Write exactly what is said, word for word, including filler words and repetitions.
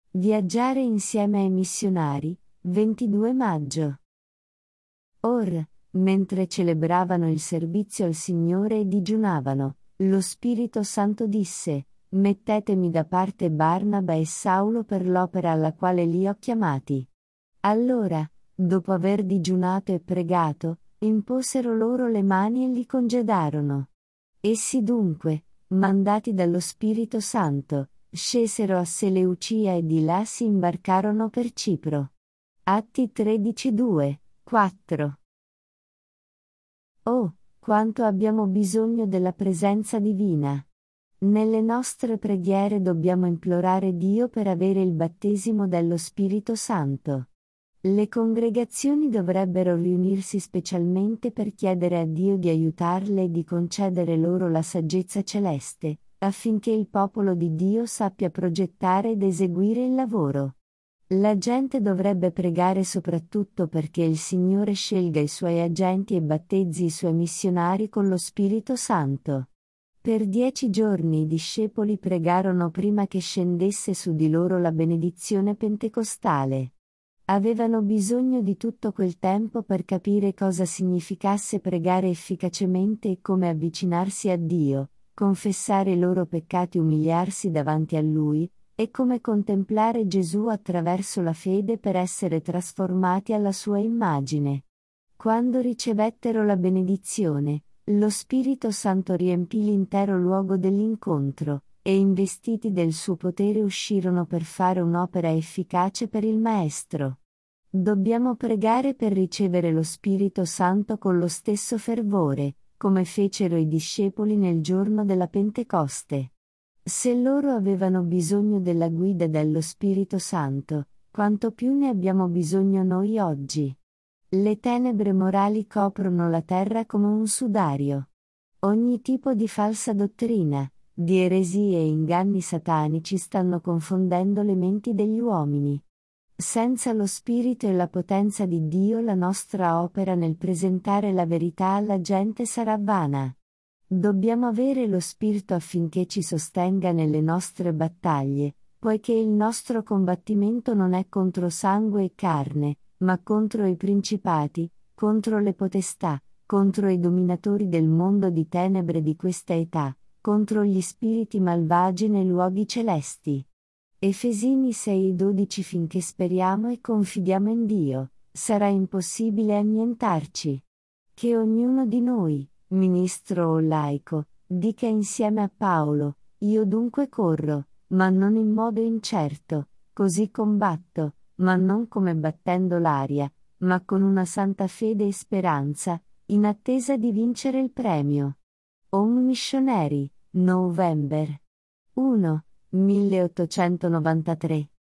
Viaggiare insieme ai missionari, ventidue maggio. Or, mentre celebravano il servizio al Signore e digiunavano, lo Spirito Santo disse: Mettetemi da parte Barnaba e Saulo per l'opera alla quale li ho chiamati. Allora, dopo aver digiunato e pregato, imposero loro le mani e li congedarono. Essi dunque, mandati dallo Spirito Santo, scesero a Seleucia e di là si imbarcarono per Cipro. Atti tredici due, quattro. Oh, quanto abbiamo bisogno della presenza divina! Nelle nostre preghiere dobbiamo implorare Dio per avere il battesimo dello Spirito Santo. Le congregazioni dovrebbero riunirsi specialmente per chiedere a Dio di aiutarle e di concedere loro la saggezza celeste, affinché il popolo di Dio sappia progettare ed eseguire il lavoro. La gente dovrebbe pregare soprattutto perché il Signore scelga i suoi agenti e battezzi i suoi missionari con lo Spirito Santo. Per dieci giorni i discepoli pregarono prima che scendesse su di loro la benedizione pentecostale. Avevano bisogno di tutto quel tempo per capire cosa significasse pregare efficacemente e come avvicinarsi a Dio, confessare i loro peccati e umiliarsi davanti a Lui, e come contemplare Gesù attraverso la fede per essere trasformati alla sua immagine. Quando ricevettero la benedizione, lo Spirito Santo riempì l'intero luogo dell'incontro, e investiti del suo potere uscirono per fare un'opera efficace per il Maestro. Dobbiamo pregare per ricevere lo Spirito Santo con lo stesso fervore, come fecero i discepoli nel giorno della Pentecoste. Se loro avevano bisogno della guida dello Spirito Santo, quanto più ne abbiamo bisogno noi oggi. Le tenebre morali coprono la terra come un sudario. Ogni tipo di falsa dottrina, di eresie e inganni satanici stanno confondendo le menti degli uomini. Senza lo Spirito e la potenza di Dio la nostra opera nel presentare la verità alla gente sarà vana. Dobbiamo avere lo Spirito affinché ci sostenga nelle nostre battaglie, poiché il nostro combattimento non è contro sangue e carne, ma contro i principati, contro le potestà, contro i dominatori del mondo di tenebre di questa età, contro gli spiriti malvagi nei luoghi celesti. Efesini sei dodici. Finché speriamo e confidiamo in Dio, sarà impossibile annientarci. Che ognuno di noi, ministro o laico, dica insieme a Paolo: io dunque corro, ma non in modo incerto, così combatto, ma non come battendo l'aria, ma con una santa fede e speranza, in attesa di vincere il premio. Home Missionary, November primo, milleottocentonovantatré.